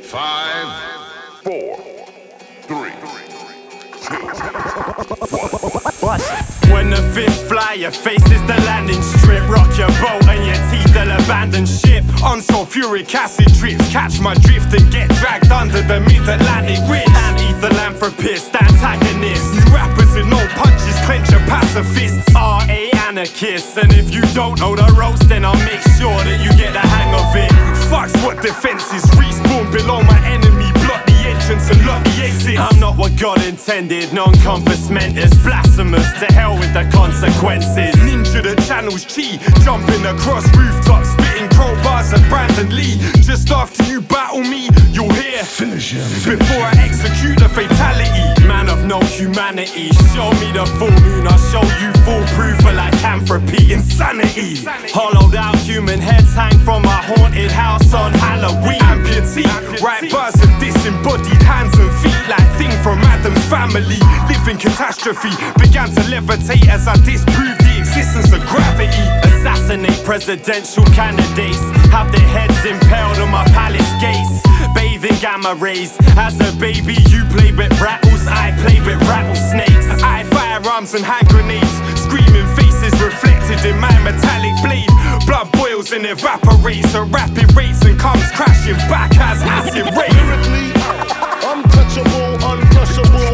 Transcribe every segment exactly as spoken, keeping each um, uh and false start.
Five, four, three, two, one. When the fists fly, your face is the landing strip. Rock your boat and your teeth will abandon ship. On so furic acid trips, catch my drift and get dragged under the mid-Atlantic ridge. Anti-philanthropist, antagonist. You rappers with no punches, clench your pacifists. R A anarchists, and if you don't know the ropes, then I'll make sure that you get the hang of it. Fuck's what defense is, respawn below my enemy. Block the entrance and lock the exit. I'm not what God intended, non-compass mentis. Blasphemous, to hell with the consequences. Ninja the channel's chi, jumping across rooftops, spitting crowbars at Brandon Lee. Just after you battle me, you'll hear finish him before I execute a fatality. Man of no humanity, show me the full moon, I'll show you foolproof for lycanthropy, insanity. Hollowed out human heads hang from a haunted house on Halloween. Amputee, right bars of disembodied hands and feet, like thing from Adam's family. Living catastrophe, began to levitate as I disproved the existence of gravity. Assassinate presidential candidates, have their heads impaled on my palace gates. Bathing gamma rays, as a baby you play with rattles, I play with rattlesnakes. I firearms and hand grenades, screaming faces reflected in my metallic blade. Blood boils and evaporates at rapid rates and comes crashing back as acid rain. Lyrically, untouchable, uncrushable.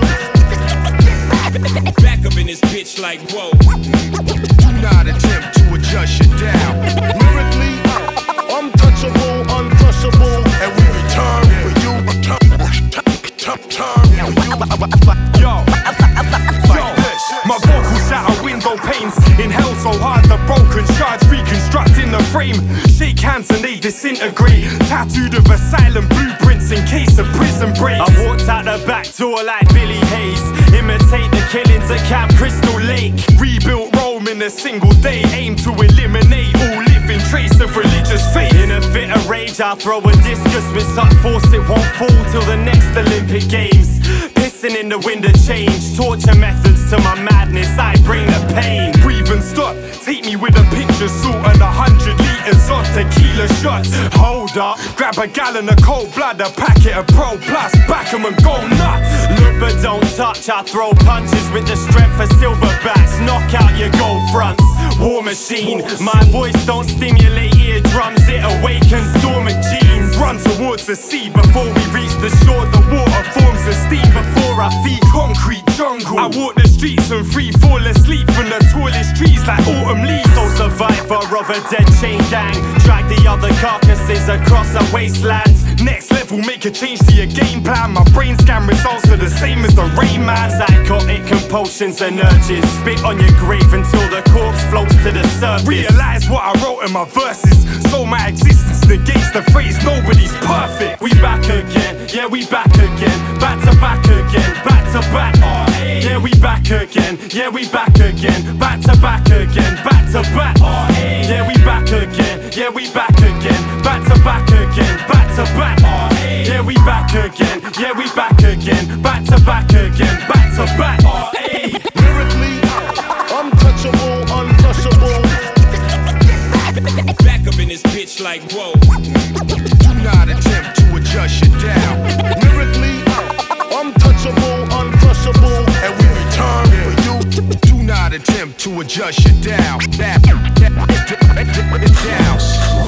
Back up in this bitch like whoa. Do not attempt to adjust your down. Lyrically, untouchable, uncrushable. And we return for you. Turn, turn, Yo, yo, my vocals shatter window panes. Inhale so hard the broken shards reconstructing the frame. Shake hands and they disintegrate. Tattooed of asylum blueprints in case of prison breaks. I walked out the back door like Billy Hayes. Imitate the killings at Camp Crystal Lake. Rebuilt Rome in a single day. Aim to eliminate all living trace of religious faith. In a fit of rage I'll throw a discus with such force it won't fall till the next Olympic Games. Pissing in the wind of change. Torture methods to my madness, I bring the pain. Breathe and stop, take me with a pinch of salt and a hundred litres of tequila shots. Hold up, grab a gallon of cold blood, a packet of Pro Plus, back 'em and go nuts. Look but don't touch, I throw punches with the strength of silverbacks. Knock out your gold fronts, war machine. My voice don't stimulate eardrums, it awakens dormant genes. Run towards the sea before we reach the shore. The water forms a steam before our feet. Concrete jungle, I walk the streets and free fall asleep from the tallest trees like autumn leaves. So survivor of a dead chain gang, drag the other carcasses across a wasteland. Next level, make a change to your game plan. My brain scan results are the same as the Rain Man. Psychotic compulsions and urges, spit on your grave until the corpse floats to the surface. Realize what I wrote in my verses, so my existence negates the phrase nobody's perfect. We back again, yeah we back again, back to back again, back to back. Oh, hey. Yeah we back again, yeah we back again, back to back again, back to back. Oh, hey. Yeah we back again, yeah we back again, back to back again, back to back. Oh, hey. Yeah we back again, yeah we back again, back to back again, back to back. Oh, hey. lyrically, untouchable, uncrushable. Back up in this bitch like whoa. Do not attempt to adjust your down. Lyrically, untouchable, uncrushable. And we return for you. Do not attempt to adjust your down. That, that, that, that, that, down.